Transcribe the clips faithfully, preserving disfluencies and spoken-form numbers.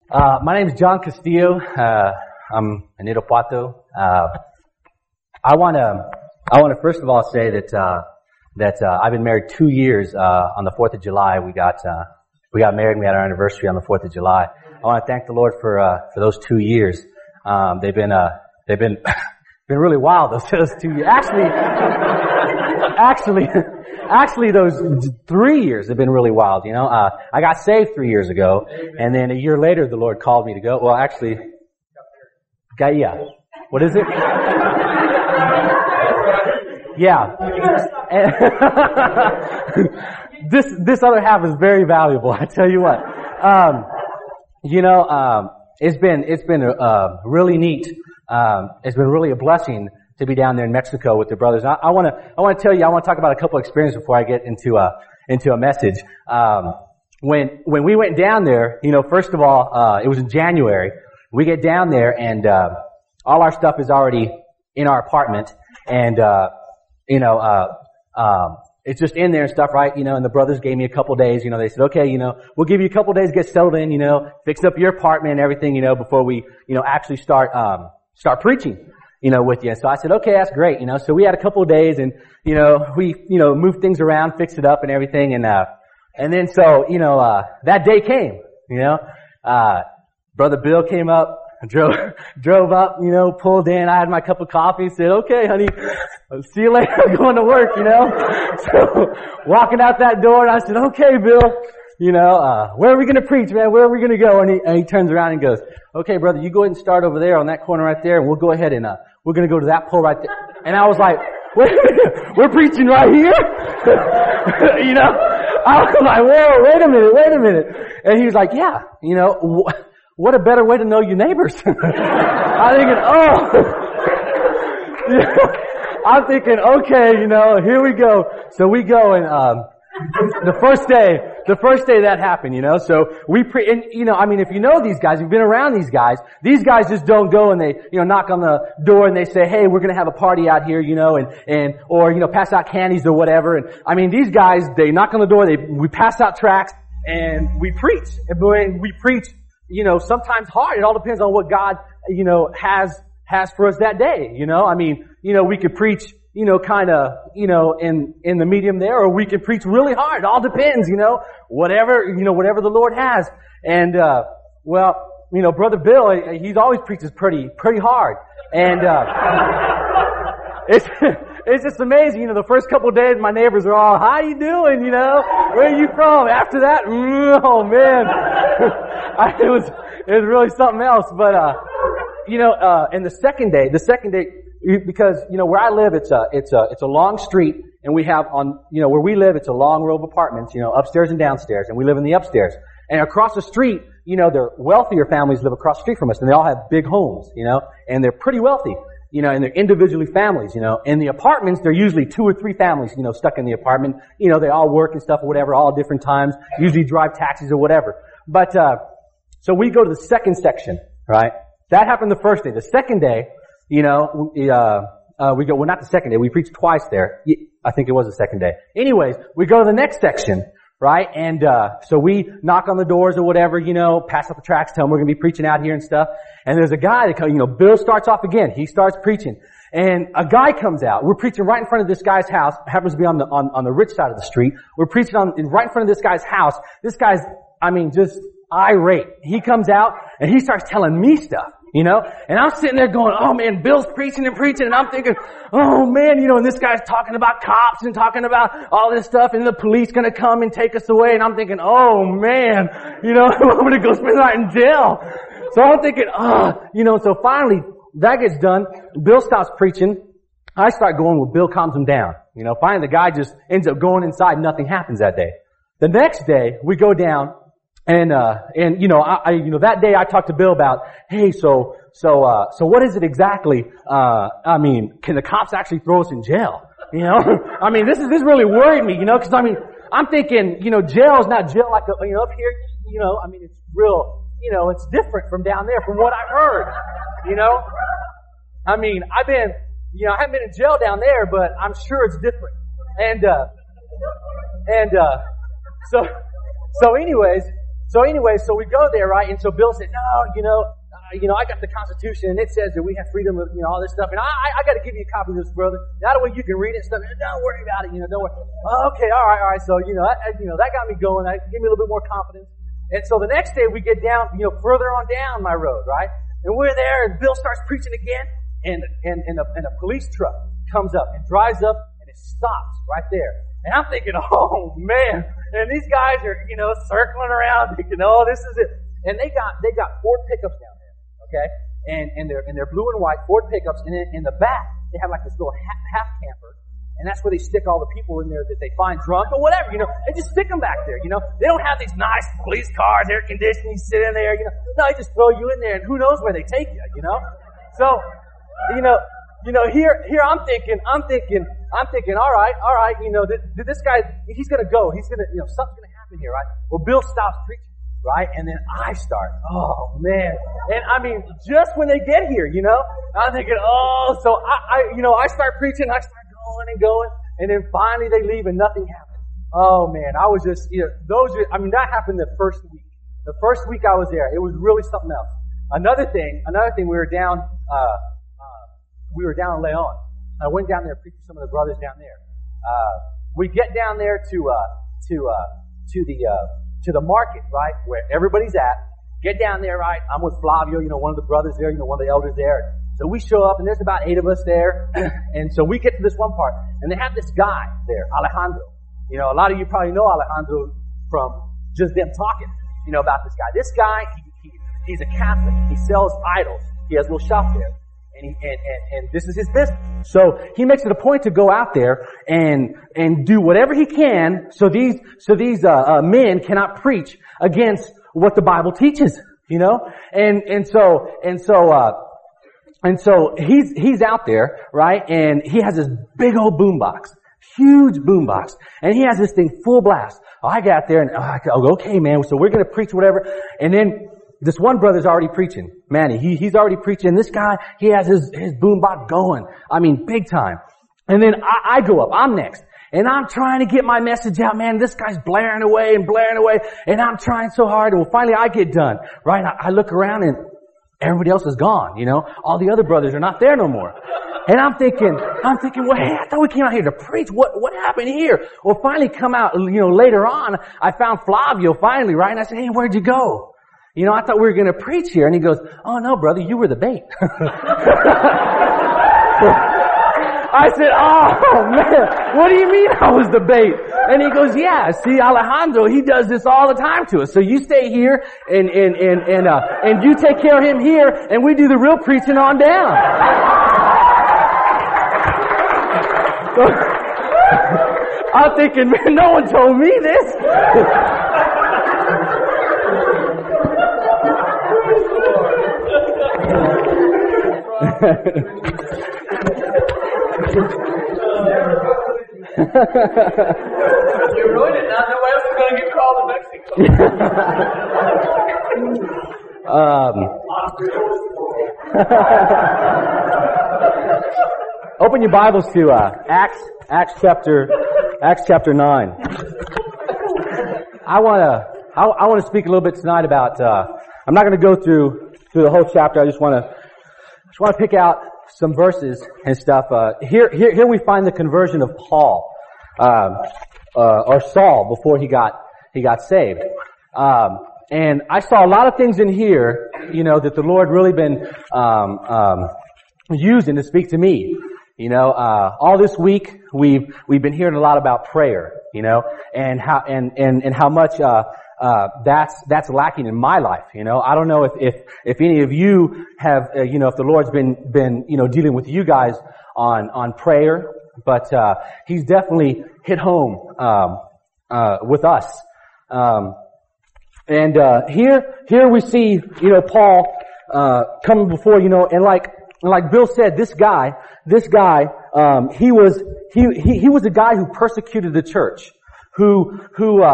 Uh, my name is John Castillo. Uh, I'm an Irapuato. Uh, I want to, I want to first of all say that, uh, that, uh, I've been married two years, uh, on the fourth of July. We got, uh, we got married and we had our anniversary on the fourth of July. I want to thank the Lord for, uh, for those two years. Um, they've been, uh, they've been, been really wild those, those two years. Actually, actually, Actually, those three years have been really wild, you know. Uh, I got saved three years ago, and then a year later, the Lord called me to go. Well, actually, yeah. What is it? Yeah. this this other half is very valuable. I tell you what. Um, you know, um, it's been it's been uh, really neat. Um, it's been really a blessing to be down there in Mexico with the brothers. I, I want to, I want to tell you, I want to talk about a couple of experiences before I get into a, into a message. Um, when, when we went down there, you know, first of all, uh, it was in January. We get down there and, uh, all our stuff is already in our apartment and, uh, you know, uh, um, it's just in there and stuff, right? You know, and the brothers gave me a couple days, you know, they said, okay, you know, we'll give you a couple days to get settled in, you know, fix up your apartment and everything, you know, before we, you know, actually start, um, start preaching. You know, with you. So I said, okay, that's great, you know. So we had a couple of days and, you know, we, you know, moved things around, fixed it up and everything and, uh, and then so, you know, uh, that day came, you know, uh, Brother Bill came up, drove, drove up, you know, pulled in, I had my cup of coffee, said, okay, honey, I'll see you later, I'm going to work, you know. So, walking out that door and I said, okay, Bill, you know, uh, where are we going to preach, man? Where are we going to go? And he, and he turns around and goes, okay, brother, you go ahead and start over there on that corner right there, and we'll go ahead and, uh, we're going to go to that pole right there. And I was like, wait a minute, we're preaching right here? You know? I was like, whoa, wait a minute, wait a minute. And he was like, yeah, you know, wh- what a better way to know your neighbors. I'm thinking, oh. I'm thinking, okay, you know, here we go. So we go and, um, the first day, the first day that happened, you know, so we pre, and, you know, I mean, if you know these guys, you've been around these guys, these guys just don't go and they, you know, knock on the door and they say, hey, we're going to have a party out here, you know, and, and, or, you know, pass out candies or whatever. And I mean, these guys, they knock on the door, they, we pass out tracts and we preach. And when we preach, you know, sometimes hard. It all depends on what God, you know, has, has for us that day, you know. I mean, you know, we could preach, you know, kind of, you know, in, in the medium there, or we can preach really hard. It all depends, you know, whatever, you know, whatever the Lord has. And, uh, well, you know, Brother Bill, he's always preaches pretty, pretty hard. And, uh, it's, it's just amazing. You know, the first couple of days, my neighbors are all, how you doing? You know, where are you from? After that, oh man, I, it was, it was really something else. But, uh, you know, uh, and the second day, the second day, because, you know, where I live, it's a, it's a, it's a long street, and we have on, you know, where we live, it's a long row of apartments, you know, upstairs and downstairs, and we live in the upstairs. And across the street, you know, the wealthier families live across the street from us, and they all have big homes, you know, and they're pretty wealthy, you know, and they're individually families, you know. In the apartments, they're usually two or three families, you know, stuck in the apartment. You know, they all work and stuff or whatever, all different times, usually drive taxis or whatever. But, uh, so we go to the second section, right? That happened the first day. The second day, you know, we, uh, uh, we go, well, not the second day. We preached twice there. I think it was the second day. Anyways, we go to the next section, right? And, uh, so we knock on the doors or whatever, you know, pass out the tracts, tell them we're going to be preaching out here and stuff. And there's a guy that comes, you know, Bill starts off again. He starts preaching. And a guy comes out. We're preaching right in front of this guy's house. It happens to be on the, on, on the rich side of the street. We're preaching on, right in front of this guy's house. This guy's, I mean, just irate. He comes out and he starts telling me stuff. You know, and I'm sitting there going, oh man, Bill's preaching and preaching, and I'm thinking, oh man, you know, and this guy's talking about cops and talking about all this stuff, and the police gonna come and take us away, and I'm thinking, oh man, you know, I'm gonna go spend the night in jail. So I'm thinking, ah, oh, you know, so finally, that gets done, Bill stops preaching, I start going, well, Bill calms him down. You know, finally the guy just ends up going inside, nothing happens that day. The next day, we go down, And, uh, and, you know, I, I, you know, that day I talked to Bill about, hey, so, so, uh, so what is it exactly, uh, I mean, can the cops actually throw us in jail? You know? I mean, this is, this really worried me, you know, cause I mean, I'm thinking, you know, jail is not jail like, you know, up here, you know, I mean, it's real, you know, it's different from down there from what I've heard, you know? I mean, I've been, you know, I haven't been in jail down there, but I'm sure it's different. And, uh, and, uh, so, so anyways, So anyway, so we go there, right? And so Bill said, no, you know, uh, you know, I got the Constitution and it says that we have freedom of, you know, all this stuff. And I, I, I got to give you a copy of this, brother. That way you can read it and stuff. And don't worry about it, you know, don't worry. Oh, okay, all right, all right. So, you know, I, you know, that got me going. That gave me a little bit more confidence. And so the next day we get down, you know, further on down my road, right? And we're there and Bill starts preaching again and, and, and a, and a police truck comes up and drives up and it stops right there. And I'm thinking, oh man, and these guys are, you know, circling around thinking, oh, this is it. And they got, they got Ford pickups down there, okay? And, and they're, and they're blue and white Ford pickups. And in, in the back, they have like this little half, half camper. And that's where they stick all the people in there that they find drunk or whatever, you know. They just stick them back there, you know. They don't have these nice police cars, air conditioning, sit in there, you know. No, they just throw you in there and who knows where they take you, you know. So, you know, you know, here, here I'm thinking, I'm thinking, I'm thinking, all right, all right, you know, th- th- this guy, he's gonna go, he's gonna, you know, something's gonna happen here, right? Well, Bill stops preaching, right? And then I start, oh man. And I mean, just when they get here, you know, I'm thinking, oh, so I, I you know, I start preaching, I start going and going, and then finally they leave and nothing happened. Oh man, I was just, you know, those are, I mean, that happened the first week. The first week I was there, it was really something else. Another thing, another thing, we were down, uh, uh, we were down in Leon. I went down there to preach to some of the brothers down there. Uh, we get down there to, uh, to, uh, to the, uh, to the market, right, where everybody's at. Get down there, right, I'm with Flavio, you know, one of the brothers there, you know, one of the elders there. So we show up, and there's about eight of us there, and so we get to this one part, and they have this guy there, Alejandro. You know, a lot of you probably know Alejandro from just them talking, you know, about this guy. This guy, he, he, he's a Catholic. He sells idols. He has a little shop there, and he, and, and, and this is his business. So he makes it a point to go out there and and do whatever he can, so these so these uh, uh, men cannot preach against what the Bible teaches, you know, and and so and so. uh And so he's, he's out there, right? And he has this big old boombox, huge boombox. And he has this thing full blast. Oh, I got there and oh, I go, okay, man, so we're going to preach whatever. And then this one brother's already preaching. Manny, he, he's already preaching. This guy, he has his, his boombox going. I mean, big time. And then I, I go up. I'm next. And I'm trying to get my message out, man. This guy's blaring away and blaring away. And I'm trying so hard. And well, finally I get done, right? I, I look around and everybody else is gone, you know. All the other brothers are not there no more. And I'm thinking, I'm thinking, well, hey, I thought we came out here to preach. What, what happened here? Well, finally come out, you know, later on, I found Flavio finally, right? And I said, hey, where'd you go? You know, I thought we were going to preach here. And he goes, oh no, brother, you were the bait. I said, oh man, what do you mean I was the bait? And he goes, yeah, see, Alejandro, he does this all the time to us. So you stay here and, and, and, and, uh, and you take care of him here and we do the real preaching on down. So, I'm thinking, man, no one told me this. You ruined it. Now nobody else is going to get called to Mexico. um, open your Bibles to uh, Acts, Acts chapter, Acts chapter nine. I want to, I, I want to speak a little bit tonight about. Uh, I'm not going to go through through the whole chapter. I just want to, just want to pick out some verses and stuff. Uh, here, here, here we find the conversion of Paul, um, uh, or Saul before he got, he got saved. Um, and I saw a lot of things in here, you know, that the Lord really been, um, um, using to speak to me. You know, uh, all this week we've, we've been hearing a lot about prayer, you know, and how, and, and, and how much, uh, Uh, that's, that's lacking in my life, you know. I don't know if, if, if any of you have, uh, you know, if the Lord's been, been, you know, dealing with you guys on, on prayer, but, uh, He's definitely hit home, um, uh, with us. Um, and, uh, here, here we see, you know, Paul, uh, coming before, you know, and like, like Bill said, this guy, this guy, um, he was, he, he, he was a guy who persecuted the church, who, who, uh,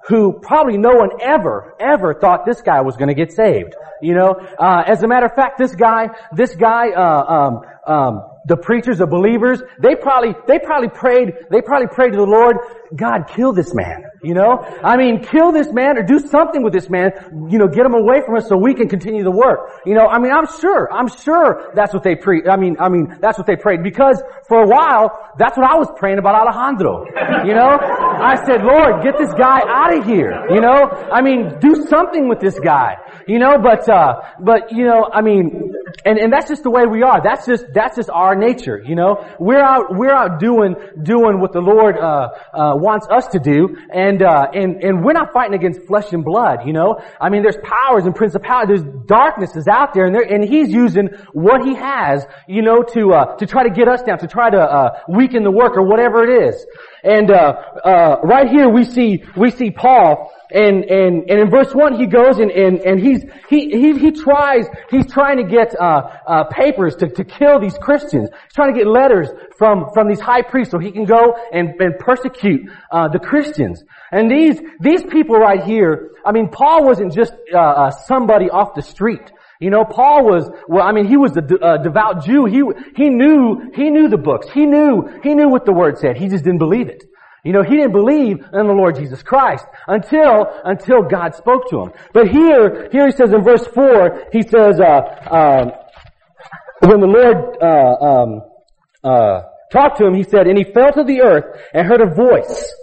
who probably no one ever, ever thought this guy was going to get saved. You know, uh, as a matter of fact, this guy, this guy, uh, um, um, the preachers, the believers, they probably, they probably prayed, they probably prayed to the Lord, God, kill this man. You know, I mean, kill this man or do something with this man, you know, get him away from us so we can continue the work. You know, I mean, I'm sure, I'm sure that's what they pre, I mean, I mean, that's what they prayed because for a while, that's what I was praying about Alejandro. You know, I said, Lord, get this guy out of here. You know, I mean, do something with this guy. You know, but, uh, but, you know, I mean, and, and that's just the way we are. That's just, that's just our nature, you know. We're out, we're out doing, doing what the Lord, uh, uh, wants us to do. And, uh, and, and we're not fighting against flesh and blood, you know. I mean, there's powers and principalities, there's darknesses out there and there, and He's using what He has, you know, to, uh, to try to get us down, to try to, uh, weaken the work or whatever it is. And, uh, uh, right here we see, we see Paul, and, and, and in verse one he goes and, and, and he's, he, he, he tries, he's trying to get, uh, uh, papers to, to kill these Christians. He's trying to get letters from, from these high priests so he can go and, and persecute, uh, the Christians. And these, these people right here, I mean, Paul wasn't just, uh, uh somebody off the street. You know, Paul was, well, I mean, he was a de- uh, devout Jew. He, he knew, he knew the books. He knew, he knew what the Word said. He just didn't believe it. You know, he didn't believe in the Lord Jesus Christ until, until God spoke to him. But here, here he says in verse four, he says, uh, um, when the Lord, uh, um, uh, talked to him, he said, and he fell to the earth and heard a voice.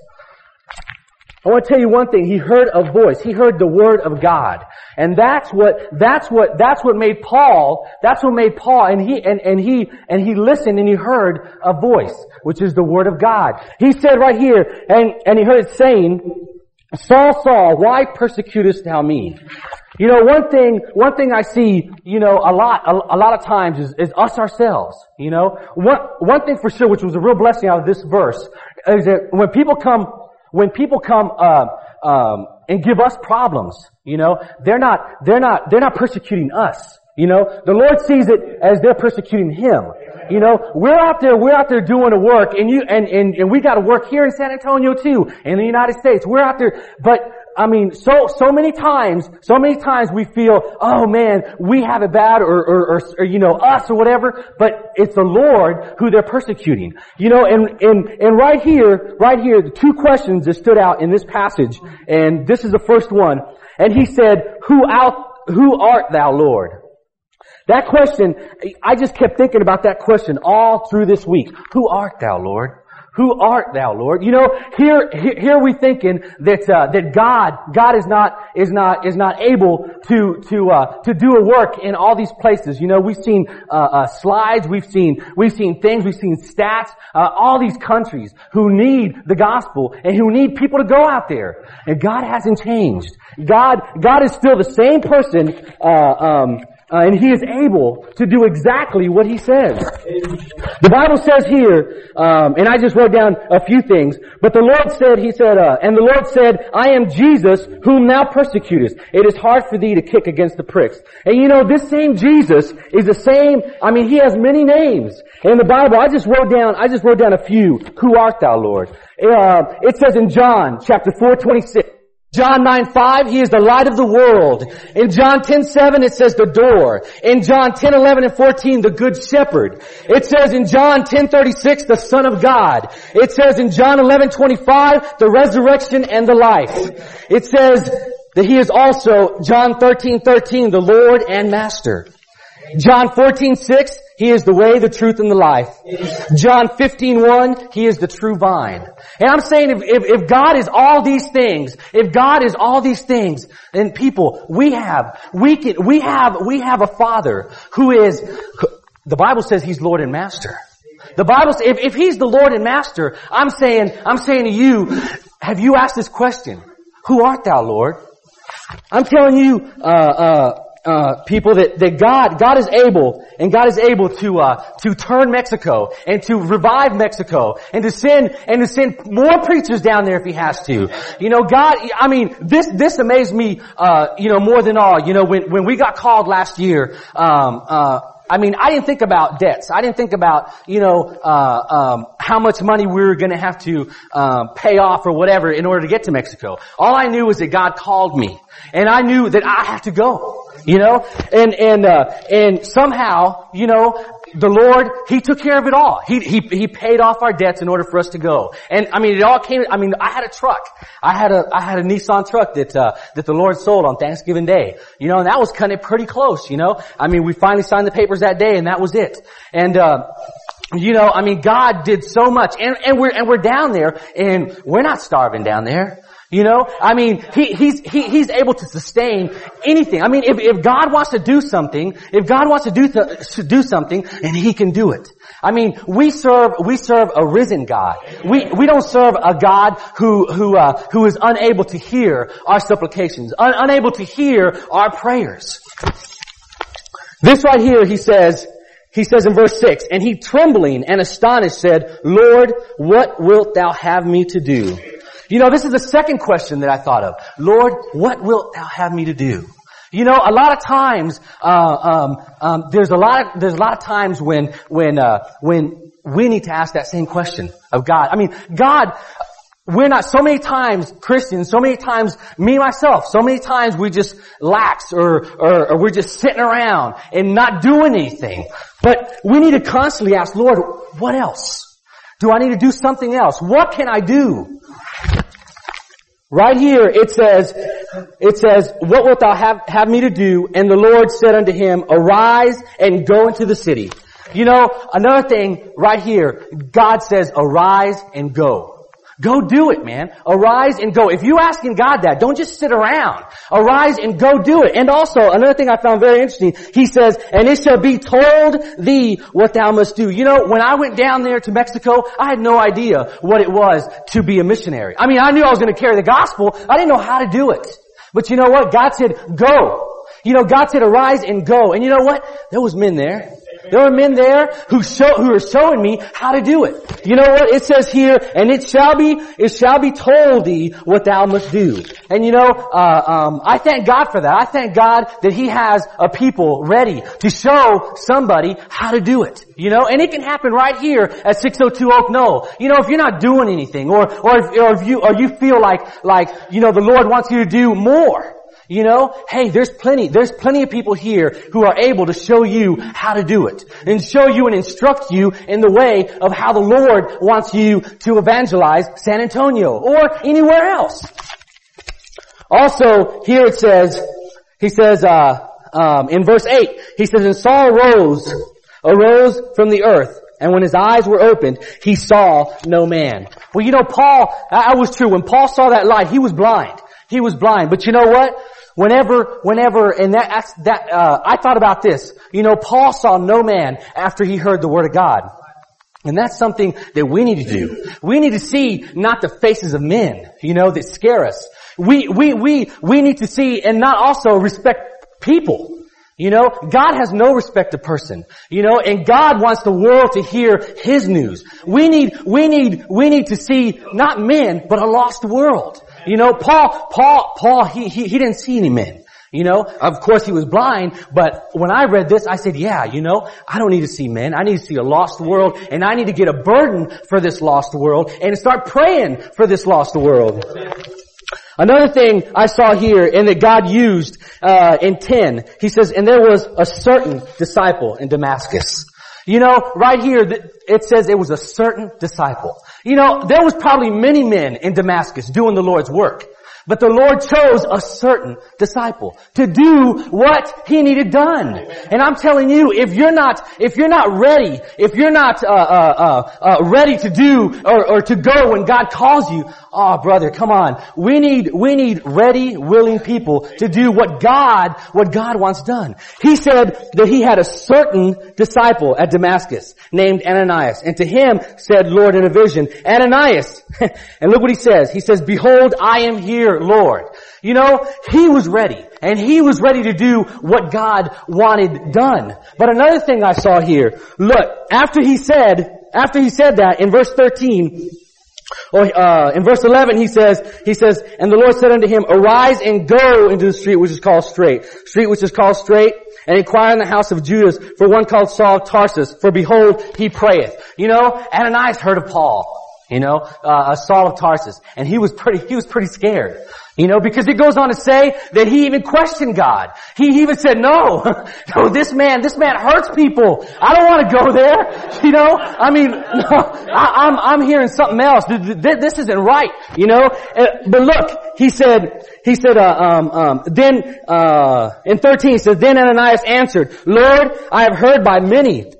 I want to tell you one thing. He heard a voice. He heard the Word of God. And that's what, that's what, that's what made Paul, that's what made Paul, and he, and, and he, and he listened and he heard a voice, which is the Word of God. He said right here, and, and he heard it saying, Saul, Saul, why persecutest thou me? You know, one thing, one thing I see, you know, a lot, a, a lot of times is, is us ourselves, you know. One, one thing for sure, which was a real blessing out of this verse, is that when people come, when people come, uh, um, and give us problems, you know, they're not, they're not, they're not persecuting us. You know, the Lord sees it as they're persecuting Him. You know, we're out there, we're out there doing a work, and you, and, and, and we got to work here in San Antonio too, in the United States. We're out there, but, I mean, so, so many times, so many times we feel, oh man, we have it bad, or, or, or, or you know, us or whatever, but it's the Lord who they're persecuting. You know, and, and, and right here, right here, the two questions that stood out in this passage, and this is the first one, and he said, who out, who art thou, Lord? That question, I just kept thinking about that question all through this week. Who art thou, Lord? Who art thou, Lord? You know, here, here, here we thinking that, uh, that God, God is not, is not, is not able to, to, uh, to do a work in all these places. You know, we've seen, uh, uh, slides, we've seen, we've seen things, we've seen stats, uh, all these countries who need the gospel and who need people to go out there. And God hasn't changed. God, God is still the same person, uh, um, Uh, and He is able to do exactly what He says. The Bible says here, um, and I just wrote down a few things, but the Lord said, He said, uh, and the Lord said, I am Jesus whom thou persecutest. It is hard for thee to kick against the pricks. And you know, this same Jesus is the same, I mean, He has many names. In the Bible, I just wrote down, I just wrote down a few. Who art thou, Lord? Uh, it says in John chapter four twenty-six. John nine five, He is the light of the world. In John ten seven, it says the door. In John ten eleven and fourteen, the good shepherd. It says in John ten thirty-six, the Son of God. It says in John eleven twenty-five, the resurrection and the life. It says that He is also, John thirteen thirteen, the Lord and Master. John fourteen six, He is the way, the truth, and the life. John fifteen one, He is the true vine. And I'm saying if, if, if God is all these things, if God is all these things, then people, we have, we can, we have, we have a Father who is, the Bible says He's Lord and Master. The Bible says, if, if He's the Lord and Master, I'm saying, I'm saying to you, have you asked this question? Who art thou, Lord? I'm telling you, uh, uh, Uh, people that, that God, God is able, and God is able to, uh, to turn Mexico, and to revive Mexico, and to send, and to send more preachers down there if He has to. You know, God, I mean, this, this amazed me, uh, you know, more than all. You know, when, when we got called last year, um, uh, I mean, I didn't think about debts. I didn't think about, you know, uh, um, how much money we were going to have to um, pay off or whatever in order to get to Mexico. All I knew was that God called me, and I knew that I had to go. You know, and and uh, and somehow, you know, the Lord, He took care of it all. He He He paid off our debts in order for us to go. And I mean, it all came. I mean, I had a truck. I had a I had a Nissan truck that uh, that the Lord sold on Thanksgiving Day. You know, and that was kind of pretty close. You know, I mean, we finally signed the papers that day, and that was it. And uh, you know, I mean, God did so much, and and we're and we're down there, and we're not starving down there. You know, I mean, he, he's, he, he's able to sustain anything. I mean, if, if God wants to do something, if God wants to do, th- to do something, and He can do it. I mean, we serve, we serve a risen God. We, we don't serve a God who, who, uh, who is unable to hear our supplications, un- unable to hear our prayers. This right here, he says, he says in verse six, and he trembling and astonished said, Lord, what wilt thou have me to do? You know, this is the second question that I thought of. Lord, what wilt thou have me to do? You know, a lot of times, uh, um, um, there's a lot of, there's a lot of times when, when, uh, when we need to ask that same question of God. I mean, God, we're not, so many times Christians, so many times me myself, so many times we just lax or, or, or we're just sitting around and not doing anything. But we need to constantly ask, Lord, what else? Do I need to do something else? What can I do? Right here it says, it says, what wilt thou have, have me to do? And the Lord said unto him, arise and go into the city. You know, another thing right here, God says, arise and go. Go do it, man. Arise and go. If you're asking God that, don't just sit around. Arise and go do it. And also, another thing I found very interesting, he says, and it shall be told thee what thou must do. You know, when I went down there to Mexico, I had no idea what it was to be a missionary. I mean, I knew I was going to carry the gospel. I didn't know how to do it. But you know what? God said, go. You know, God said, arise and go. And you know what? There was men there. There were men there who show, who are showing me how to do it. You know what? It says here, and it shall be, it shall be told thee what thou must do. And you know, uh, um, I thank God for that. I thank God that He has a people ready to show somebody how to do it. You know, and it can happen right here at six oh two Oak Knoll. You know, if you're not doing anything, or, or if, or if you, or you feel like, like, you know, the Lord wants you to do more. You know, hey, there's plenty, there's plenty of people here who are able to show you how to do it and show you and instruct you in the way of how the Lord wants you to evangelize San Antonio or anywhere else. Also, here it says, he says, uh, um, in verse eight, he says, and Saul arose, arose from the earth. And when his eyes were opened, he saw no man. Well, you know, Paul, that was true. When Paul saw that light, he was blind. He was blind. But you know what? Whenever, whenever, and that, that, uh, I thought about this. You know, Paul saw no man after he heard the word of God. And that's something that we need to do. We need to see not the faces of men, you know, that scare us. We, we, we, we need to see and not also respect people. You know, God has no respect to person. You know, and God wants the world to hear His news. We need, we need, we need to see not men, but a lost world. You know, Paul, Paul, Paul, he, he, he didn't see any men. You know, of course he was blind, but when I read this, I said, yeah, you know, I don't need to see men. I need to see a lost world, and I need to get a burden for this lost world and start praying for this lost world. Another thing I saw here and that God used, uh, in ten, he says, and there was a certain disciple in Damascus. You know, right here, it says it was a certain disciple. You know, there was probably many men in Damascus doing the Lord's work. But the Lord chose a certain disciple to do what He needed done. And I'm telling you, if you're not, if you're not ready, if you're not, uh, uh, uh, ready to do or, or to go when God calls you, oh brother, come on. We need, we need ready, willing people to do what God, what God wants done. He said that He had a certain disciple at Damascus named Ananias. And to him said Lord in a vision, Ananias. And look what He says. He says, behold, I am here, Lord. You know, he was ready, and he was ready to do what God wanted done. But another thing I saw here, look, after he said, after he said that in verse thirteen, Well, uh, in verse eleven, he says, he says, and the Lord said unto him, arise and go into the street which is called Straight, street which is called Straight, and inquire in the house of Judas for one called Saul of Tarsus, for behold, he prayeth. You know, Ananias heard of Paul, you know, uh, Saul of Tarsus, and he was pretty, he was pretty scared. You know, because it goes on to say that he even questioned God. He even said, no, no, this man, this man hurts people. I don't want to go there. You know, I mean, no, I, I'm, I'm hearing something else. This isn't right. You know, but look, he said, he said, uh, um, um, then, uh, in thirteen, it says, then Ananias answered, Lord, I have heard by many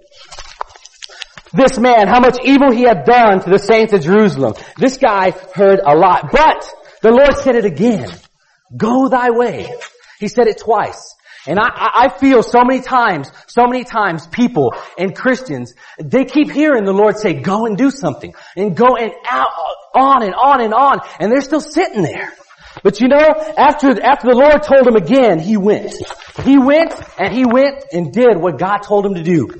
this man, how much evil he hath done to the saints of Jerusalem. This guy heard a lot, but the Lord said it again. Go thy way. He said it twice. And I, I feel so many times, so many times people and Christians, they keep hearing the Lord say, go and do something. And go and out, on and on and on. And they're still sitting there. But you know, after, after the Lord told him again, he went. He went and he went and did what God told him to do.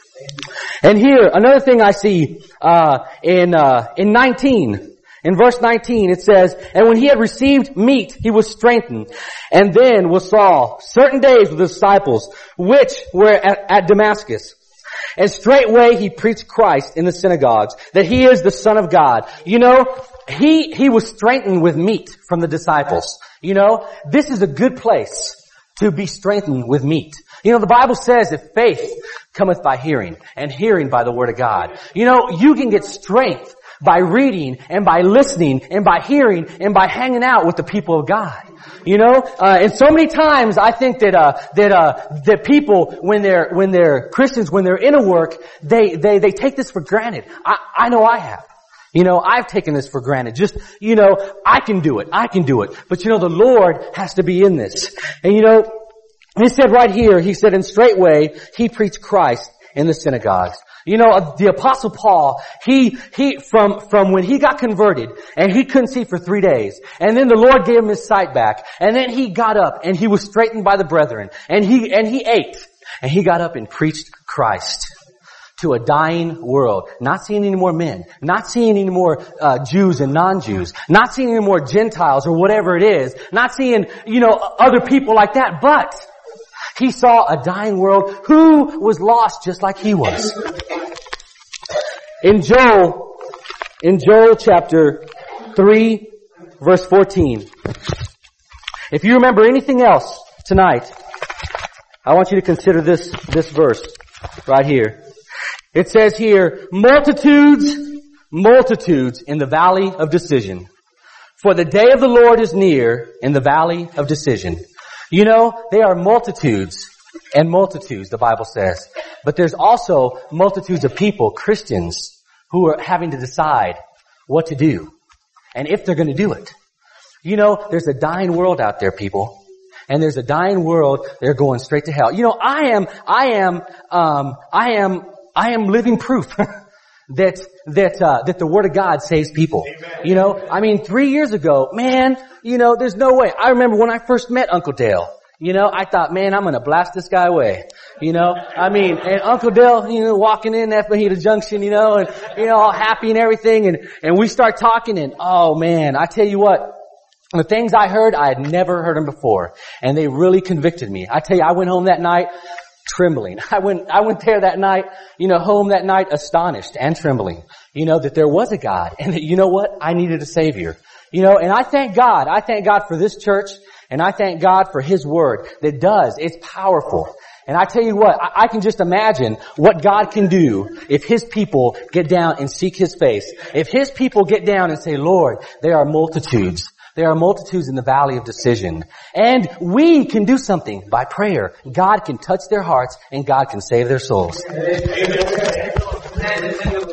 And here, another thing I see, uh, in, uh, in nineteen, in verse nineteen, it says, and when he had received meat, he was strengthened. And then was Saul certain days with the disciples, which were at, at Damascus. And straightway he preached Christ in the synagogues, that he is the Son of God. You know, he, he was strengthened with meat from the disciples. You know, this is a good place to be strengthened with meat. You know, the Bible says that faith cometh by hearing, and hearing by the Word of God. You know, you can get strength by reading and by listening and by hearing and by hanging out with the people of God. You know, uh, and so many times I think that, uh, that, uh, that people, when they're, when they're Christians, when they're in a work, they, they, they take this for granted. I, I know I have. You know, I've taken this for granted. Just, you know, I can do it. I can do it. But you know, the Lord has to be in this. And you know, he said right here, he said, and straightway he preached Christ in the synagogues. You know, the Apostle Paul, he, he, from, from when he got converted, and he couldn't see for three days, and then the Lord gave him his sight back, and then he got up, and he was straightened by the brethren, and he, and he ate, and he got up and preached Christ to a dying world, not seeing any more men, not seeing any more, uh, Jews and non-Jews, not seeing any more Gentiles or whatever it is, not seeing, you know, other people like that, but he saw a dying world who was lost just like he was. In Joel, in Joel chapter three, verse fourteen. If you remember anything else tonight, I want you to consider this, this verse right here. It says here, multitudes, multitudes in the valley of decision. For the day of the Lord is near in the valley of decision. You know, they are multitudes and multitudes, the Bible says. But there's also multitudes of people, Christians, who are having to decide what to do and if they're going to do it. You know, there's a dying world out there, people. And there's a dying world, they're going straight to hell. You know, I am, I am, um, I am, I am living proof that, that, uh, that the Word of God saves people. Amen. You know, I mean, three years ago, man, you know, there's no way. I remember when I first met Uncle Dale. You know, I thought, man, I'm gonna blast this guy away. You know, I mean, and Uncle Dale, you know, walking in at Fajita Junction, you know, and, you know, all happy and everything, and, and we start talking, and oh man, I tell you what, the things I heard, I had never heard them before, and they really convicted me. I tell you, I went home that night trembling. I went, I went there that night, you know, home that night astonished and trembling, you know, that there was a God, and that, you know what, I needed a Savior. You know, and I thank God, I thank God for this church, and I thank God for His Word that does, it's powerful. And I tell you what, I, I can just imagine what God can do if His people get down and seek His face. If His people get down and say, Lord, there are multitudes. There are multitudes in the valley of decision. And we can do something by prayer. God can touch their hearts and God can save their souls. Amen.